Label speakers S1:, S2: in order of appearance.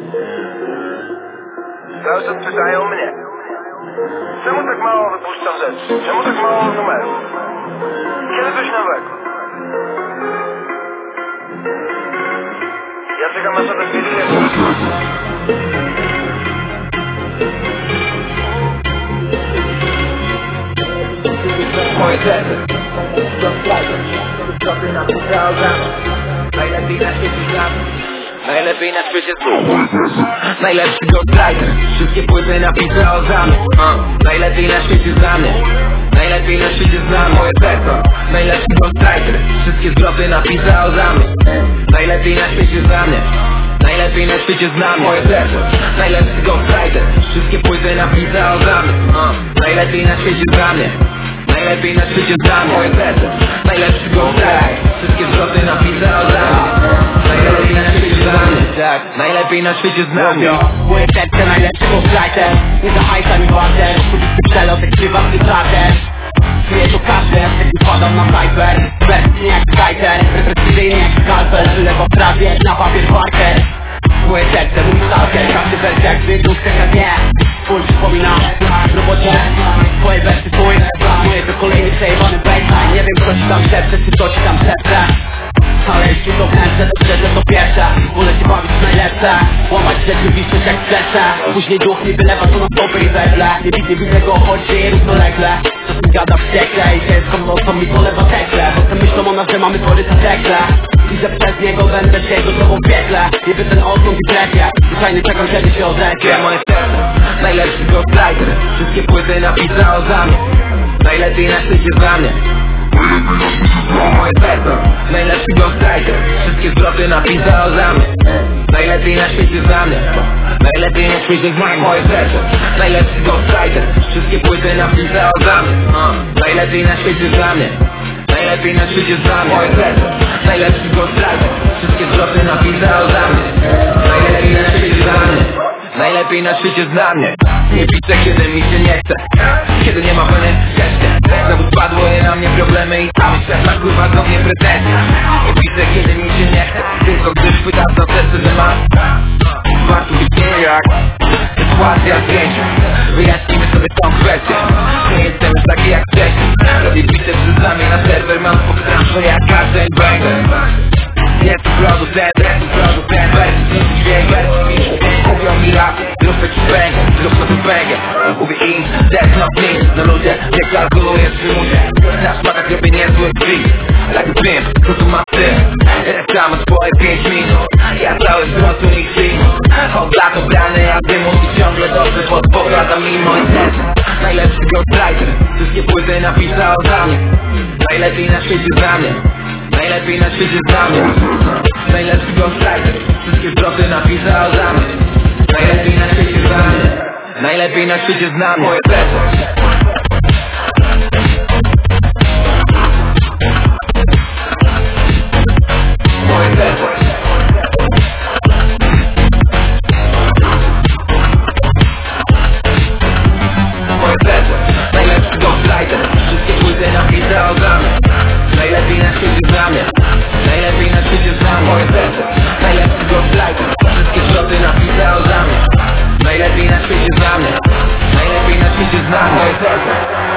S1: Cały czas pytają mnie, czemu tak mało wypuszczam rzeczy? Czemu tak mało numerów? Kiedy coś nowego? Ja czekam aż odezwie się.
S2: Moje serce Stopy na półkrałgami Najlepiej na świecie znam Najlepiej na świecie znam Najlepszy ghostwriter Wszystkie płyty napisał za mnie Najlepiej na świecie znany Najlepiej na świecie znam moje serce Najlepszy ghostwriter Wszystkie zwroty napisał za mnie Najlepiej na świecie znany Najlepiej na świecie znam moje serce Najlepszy ghostwriter Wszystkie płyty napisał za mnie Najlepiej na świecie znany Najlepiej na świecie znam moje serce Najlepszy ghostwriter Wszystkie zwroty napisał za mnie Najlepiej na świecie znam tak, najlepiej na świecie znam
S3: moje serce najlepszy ghostwriter Nie za hajsa mi warte Osobisty przelot jak prywatny charter Czuję to każdy, jak wpadam na cypher Wersji jak kajter, represyjny jak skalpel Wylewa w trawie, na papier parker Moje serce, mój stalker Każdy wers jak wydruk, chcę nie Twój przypomina w robocie Twoje wersy, twój moje to kolejny przejebany baseline Nie wiem co ci tam szepcze, czy co ci tam szepcze ale jeśli to chęcę, to szczerze to pierwsze Wolę się bawić w najlepsze Łamać rzeczywistość jak streszczę Później duch mi wylewa to na stopy i weble Nie widzę go, choć żyje równolegle Czasem gada w tekle i ciężką nocą mi polewa tekle Potem myślą o nas, że mamy tory za tekle I że przez niego będę się gotową w piekle Niby ten odsąd i brekie Zwyczajnie czekam, kiedy się odezwie
S2: moje serce, najlepszy ghostwriter Wszystkie płyty napisał za mnie Najlepiej na świecie za mnie Moje serce, najlepszy ghostwriter Wszystkie zwroty napisał za mnie Najlepiej na świecie za mnie Najlepiej na świecie za mnie Moje serce, najlepszy ghostwriter Wszystkie płyty napisał za mnie Najlepiej na świecie za mnie Najlepiej na świecie za mnie Moje serce, najlepszy ghostwriter Wszystkie zwroty napisał za mnie Najlepiej na świecie za mnie Najlepiej na świecie zna mnie Nie piszę kiedy mi się nie chce Kiedy nie ma weny jeszcze Znowu spadły na mnie problemy i cały świat napływa do mnie pretensje Nie piszę kiedy mi się nie chce Tylko gdy chwytam za serce, że mam Warto być nie jak sytuacja zdjęcia Wyjaśnimy sobie tą kwestię Nie jestem już taki jak wcześniej Robię bite przez ramię na serwer Mam podstawę jak każdy banger Jestem producentem Wersji dźwięk, mówią mi rap Zróbmy ci pęgę, zróbmy tu pęgę Mówię im, that's not me No ludzie, nie kalkuluję przymusie Na szmatach robię niezły beat Like a pimp, to tu mam styl Reklamy swoje 5 minut Ja cały zwrot u nich film Od lat obrany, a ty mówisz ciągle dobrze Podpowiadam mi moje serce Najlepszy ghostwriter Wszystkie płyty napisał za mnie Najlepiej na świecie za mnie Najlepiej na świecie za mnie Najlepszy ghostwriter Wszystkie zwroty napisał za mnie Najlepiej na świecie za mnie Najlepiej na świecie zna mnie Moje serce Moje serce Moje serce Najlepszy ghostwriter Wszystkie płyty napisał za mnie Najlepiej na świecie zna mnie Najlepiej na świecie zna moje serce Najlepszy ghostwriter Wszystkie zwroty napisał za mnie Najlepiej na świecie zna mnie Najlepiej na świecie zna moje serce